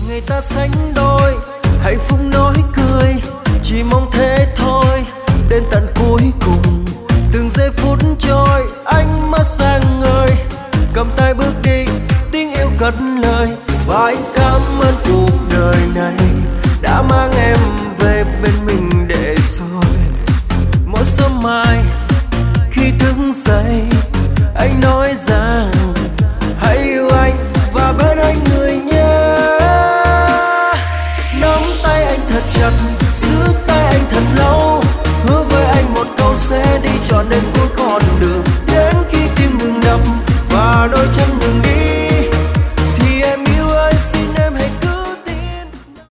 ngày ta sánh đôi, hạnh phúc nói cười, chỉ mong thế thôi. Đến tận cuối cùng, từng giây phút trôi, ánh mắt sáng ngời, cầm tay bước đi, tiếng yêu cất lời. Và anh cảm ơn cuộc đời này đã mang em về bên mình để rồi mỗi sớm mai khi thức dậy